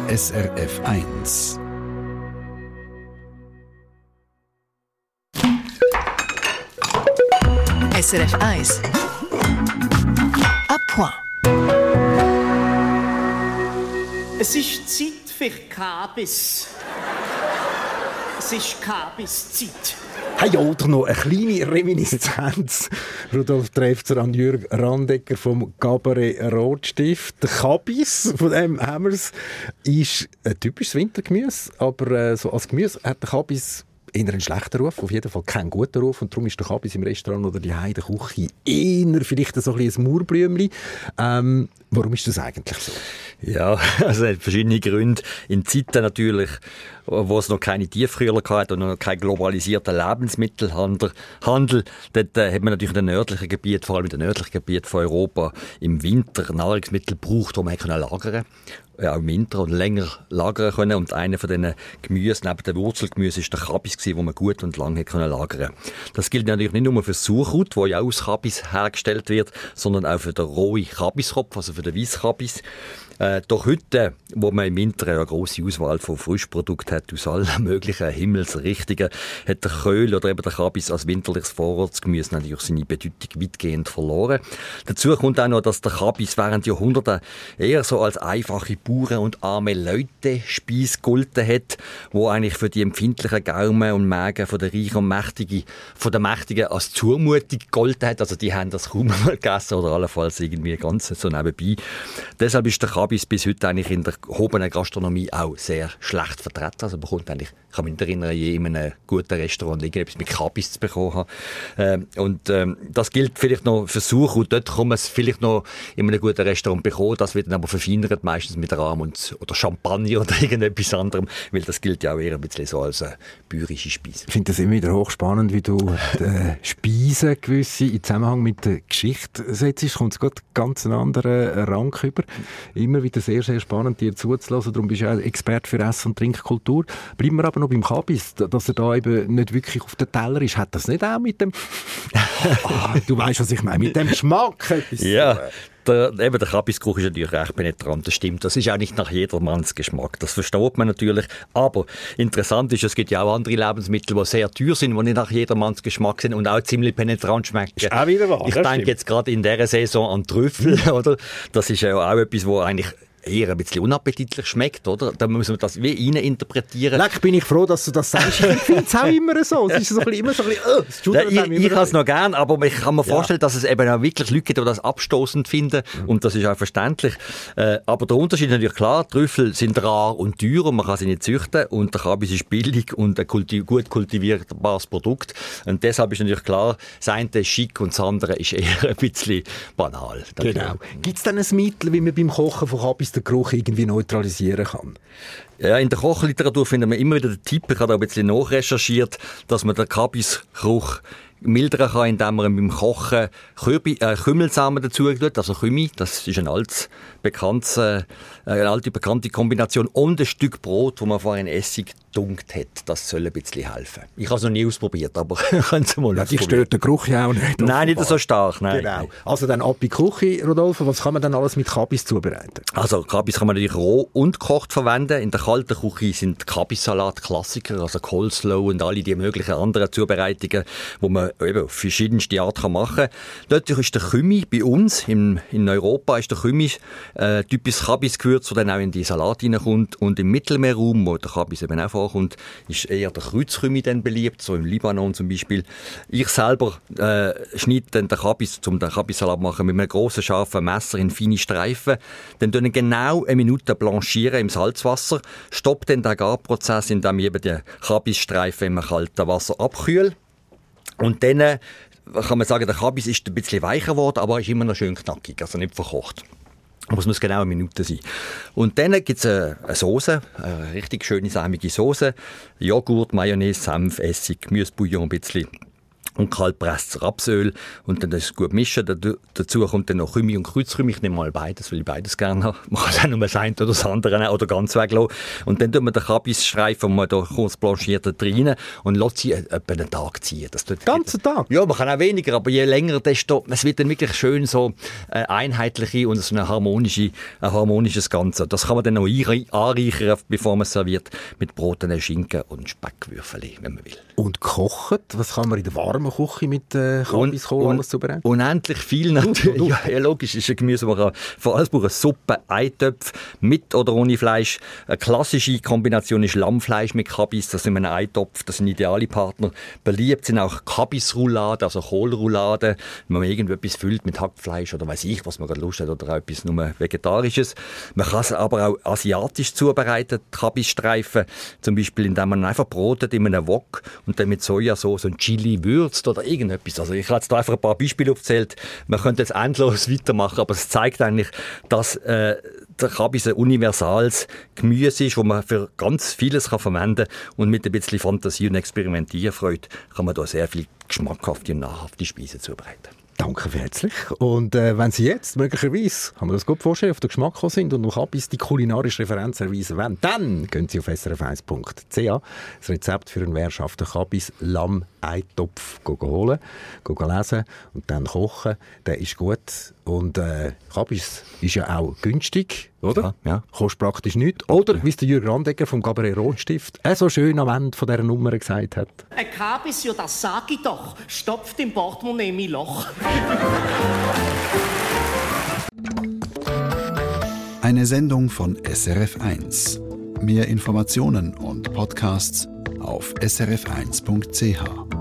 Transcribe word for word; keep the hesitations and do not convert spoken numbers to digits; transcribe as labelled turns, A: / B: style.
A: S R F eins.
B: S R F eins. À point.
C: Es ist Zeit für Kabis. Es ist Kabis-Zeit.
D: Hey, oder noch eine kleine Reminiszenz. Rudolf Trefzer an Jürg Randecker vom Cabaret Rotstift. Der Kabis, von dem haben wir es, ist ein typisches Wintergemüse. Aber äh, so als Gemüse hat der Kabis eher einen schlechten Ruf, auf jeden Fall keinen guten Ruf. Und darum ist der Kabis im Restaurant oder die Heide Küche eher vielleicht so ein bisschen ein Mauerblümchen. Ähm, warum ist das eigentlich so?
E: Ja, also es hat verschiedene Gründe. In Zeiten natürlich, wo es noch keine Tiefkühler gab und noch keinen globalisierten Lebensmittelhandel, Handel, dort äh, hat man natürlich in den nördlichen Gebieten, vor allem in den nördlichen Gebieten von Europa, im Winter Nahrungsmittel gebraucht, die man lagern konnte. Ja, im Winter und länger lagern können. Und einer von diesen Gemüsen, neben den Wurzelgemüse, war der Kabis, den man gut und lange lagern konnte. Das gilt natürlich nicht nur für das Sauerkraut, das ja auch aus Kabis hergestellt wird, sondern auch für den rohen Kabiskopf, also für den Weisskabis. Äh, doch heute, wo man im Winter eine grosse Auswahl von Frischprodukten hat, aus allen möglichen Himmelsrichtungen, hat der Köhl oder eben der Kabis als winterliches Vorratsgemüse natürlich seine Bedeutung weitgehend verloren. Dazu kommt auch noch, dass der Kabis während Jahrhunderten eher so als einfache Bauern- und arme Leute-Speise gegolten hat, wo eigentlich für die empfindlichen Gaumen und Mägen von der Reichen und Mächtigen, von der Mächtigen als Zumutung gegolten hat. Also die haben das kaum mal gegessen oder allenfalls irgendwie ganz so nebenbei. Deshalb ist der Kabis bis heute eigentlich in der gehobenen Gastronomie auch sehr schlecht vertreten. Also man kommt eigentlich, ich kann mich nicht erinnern, je in einem guten Restaurant irgendetwas mit Kabis zu bekommen haben. Ähm, und ähm, das gilt vielleicht noch für Suche und dort kann man es vielleicht noch in einem guten Restaurant bekommen. Das wird dann aber verfeinert, meistens mit Rahm und, oder Champagner oder irgendetwas anderem, weil das gilt ja auch eher ein bisschen so als eine bäuerische Speise.
D: Ich finde das immer wieder hochspannend, wie du die Speisen gewisse in Zusammenhang mit der Geschichte setzt. Kommt es gerade ganz einen anderen Rang über. Immer wieder sehr, sehr spannend, dir zuzulassen. Darum bist du auch Experte für Ess- und Trinkkultur. Bleiben wir aber noch beim Kabis, dass er da eben nicht wirklich auf den Teller ist. Hat das nicht auch mit dem... oh, du weißt, was ich meine, mit dem Geschmack etwas
E: ja. Der, eben der Kabisgeruch ist natürlich recht penetrant, das stimmt. Das ist auch nicht nach jedermanns Geschmack, das versteht man natürlich. Aber interessant ist, es gibt ja auch andere Lebensmittel, die sehr teuer sind, die nicht nach jedermanns Geschmack sind und auch ziemlich penetrant schmecken.
D: Ist auch wieder wahr.
E: Ich denke jetzt gerade in dieser Saison an Trüffel, mhm. oder? Das ist ja auch etwas, wo eigentlich eher ein bisschen unappetitlich schmeckt, oder? Da muss man das wie rein interpretieren.
D: Leck, bin ich froh, dass du das sagst. Ich finde es auch immer so. Es ist so ein bisschen, immer so ein bisschen, oh,
E: ja, ich ich habe es noch gern, aber ich kann mir ja. vorstellen, dass es eben auch wirklich Leute gibt, die das abstoßend finden. Mhm. Und das ist auch verständlich. Äh, aber der Unterschied ist natürlich klar. Trüffel sind rar und teuer und man kann sie nicht züchten. Und der Kabis ist billig und ein kultiv- gut kultivierbares Produkt. Und deshalb ist natürlich klar, das eine ist schick und das andere ist eher ein bisschen banal.
D: Genau. Gibt es denn ein Mittel, wie man beim Kochen von Kabis den Geruch irgendwie neutralisieren kann?
E: Ja, in der Kochliteratur finden wir immer wieder den Tipp, ich habe da ein bisschen nachrecherchiert, dass man den Kabisgeruch mildern kann, indem man beim Kochen Kürbi, äh, Kümmelsamen dazu tut, also Kümi, das ist ein altes, bekanntes, äh, eine alte, bekannte Kombination, und ein Stück Brot, das man vorher in Essig gedunkt hat. Das soll ein bisschen helfen. Ich habe es noch nie ausprobiert, aber können Sie mal
D: ja, die stört den Geruch ja auch nicht.
E: Nein, nicht so stark. Nein.
D: Genau. Also dann ab in die Küche, Rodolfo, was kann man dann alles mit Kabis zubereiten?
E: Also Kabis kann man natürlich roh und gekocht verwenden. In der kalten Küche sind Kabissalat Klassiker, also Coleslaw und alle die möglichen anderen Zubereitungen, die man eben auf verschiedenste Art machen kann. Dort ist der Kümi bei uns, in, in Europa ist der Kümi äh, typisches Kabisgewürz, das dann auch in die Salat reinkommt. Und im Mittelmeerraum, wo der Kabis eben auch vorkommt, ist eher der Kreuzkümi dann beliebt, so im Libanon zum Beispiel. Ich selber äh, schneide dann den Kabis, um den Kabissalat machen, mit einem grossen, scharfen Messer in feine Streifen. Dann tun genau eine Minute blanchieren im Salzwasser. Stoppt dann den Garprozess, indem ich eben die Kabisstreifen im kalten Wasser abkühle. Und dann äh, kann man sagen, der Kabis ist ein bisschen weicher geworden, aber ist immer noch schön knackig, also nicht verkocht. Aber es muss genau eine Minute sein. Und dann gibt es eine, eine Soße, eine richtig schöne, sämige Soße. Joghurt, Mayonnaise, Senf, Essig, Gemüsebouillon ein bisschen. und kaltpresstes Rapsöl und dann das gut mischen. Dazu kommt dann noch Kümmel und Kreuzkümmel. Ich nehme mal beides, weil ich beides gerne habe. Man kann es auch nur das eine oder das andere nehmen oder ganz weglassen. Und dann tut man den Kabisstreifen, den man da kurz blanchiert, rein und lässt sie etwa einen Tag ziehen. Das tut
D: Den ganzen Tag?
E: Ja, man kann auch weniger, aber je länger, desto, es wird dann wirklich schön so äh, einheitliche und so eine harmonische, ein harmonisches Ganze. Das kann man dann noch anreichern, bevor man es serviert, mit Broten, Schinken und Speckwürfeln, wenn man will.
D: Und kochen? Was kann man in der warmen Küche mit äh, Kabiskohl alles zubereiten?
E: Unendlich viel natürlich.
D: Du, du.
E: Ja, ja, logisch, ist ein Gemüse, man kann vor allem brauchen Suppe, Eintöpfe, mit oder ohne Fleisch. Eine klassische Kombination ist Lammfleisch mit Kabis, das ist in einem Eintopf, das sind ideale Partner. Beliebt sind auch Kabisrouladen, also Kohlrouladen, wenn man irgendetwas füllt mit Hackfleisch oder weiß ich, was man gerade Lust hat, oder auch etwas nur Vegetarisches. Man kann es aber auch asiatisch zubereiten, Kabisstreifen, zum Beispiel indem man einfach brotet in einem Wok und dann mit Sojasauce und Chili würzt oder irgendetwas. Also ich habe jetzt da einfach ein paar Beispiele aufgezählt. Man könnte jetzt endlos weitermachen, aber es zeigt eigentlich, dass äh, der Kabis ein universales Gemüse ist, das man für ganz vieles kann verwenden kann. Und mit ein bisschen Fantasie und Experimentierfreude kann man da sehr viel geschmackhafte und nahrhafte Speisen zubereiten.
D: Danke herzlich. Und äh, wenn Sie jetzt möglicherweise, kann man das gut vorstellen, auf den Geschmack gekommen sind und noch Kabis die kulinarische Referenz erweisen wollen, dann gehen Sie auf s r f eins punkt c h das Rezept für einen wehrhaften Kabis Lamm Eintopf holen, lesen und dann kochen. Der ist gut. Und äh, Kabis ist ja auch günstig, oder?
E: Ja, ja.
D: Kostet praktisch nichts. Oder, wie es der Jürg Randegger vom Cabaret Rotstift äh, so schön am Ende von dieser Nummer gesagt hat.
C: Ein Kabis, ja das sag ich doch, stopft im Portemonnaie mein Loch.
A: Eine Sendung von S R F eins. Mehr Informationen und Podcasts auf s r f eins punkt c h.